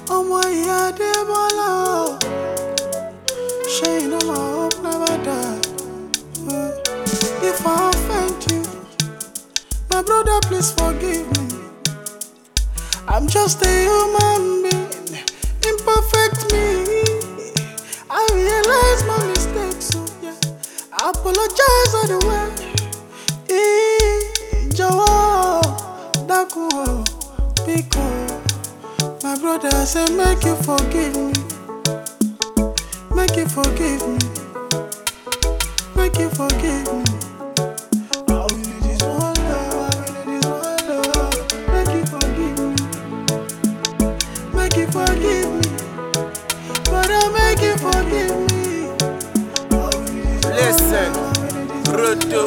Ọmọ ìyá Adébọ́lá o. Ṣé iná máa hope never die? If I offend you, my brother, please forgive me. I'm just a human being, imperfect me. I realize my mistakes, so yeah, I apologize all the way. Jọ̀wọ́, dákun o, biko. My brother, I say make you forgive me. Make you forgive me. Make you forgive me. All we need is one love, all we need is one love. Make you forgive me. Make you forgive me. Brother, make you forgive me. All we need is listen, Roto,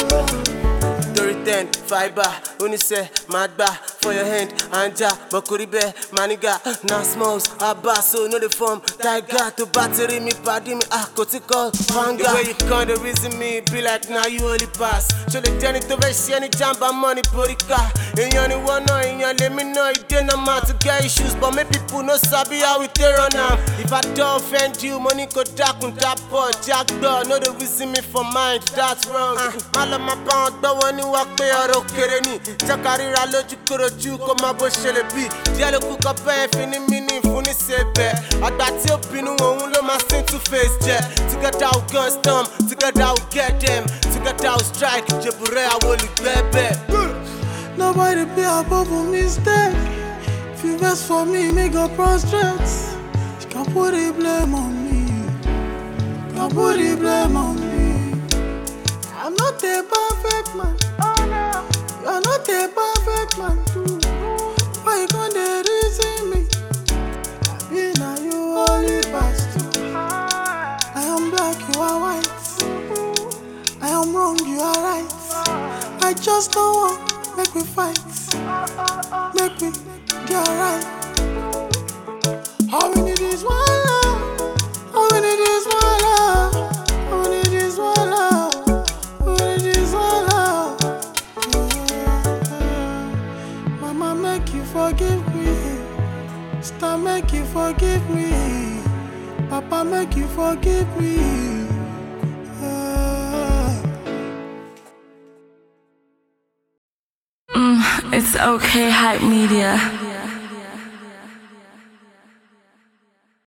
10 fiber, Unise, Madba, for your hand, Anja, Bakuribe, Maniga, now smalls, Abaso, no the form, Tiger, to battery me, paddy me, Kotikal, Fanga. The way you come, the reason me, be like now you only pass. Show the journey to Veshi, any jamba money, Porika. And you only one know, and you let me know, you didn't know to get issues, but make people no sabi how we tear on now. If I don't offend you, money go dark on that boy, Jack Dog, no the reason me for mind, that's wrong. All of my pound, the one you walk. Ọ̀rọ̀ kéré ni jákàríra lójú korojú kó má bó ṣe lè bí díẹ̀ ló kú kọ́ bẹ́ẹ̀ fi ní mí ní ìfún ní ṣebẹ̀ àgbà tí ó bínú òun ló máa sin two face jẹ together we gun storm together we get them together we strike jẹ̀bùrẹ́ àwọn olùgbẹ́bẹ̀. Nobody be above a mistake. If you vex for me, make God prostrate. You can put the blame on me. You can put the blame on me. I'm not a perfect man. You're not a perfect man too. Why you gonna reason me? I been a you only pastor. I am black, you are white. I am wrong, you are right. I just don't want make we fight. Make we get right. All we need is one love. All we need is one love. All we need is one love. All we need is one love. Mama, make you forgive me. Star, make you forgive me. Papa, make you forgive me. It's okay, Hype Media.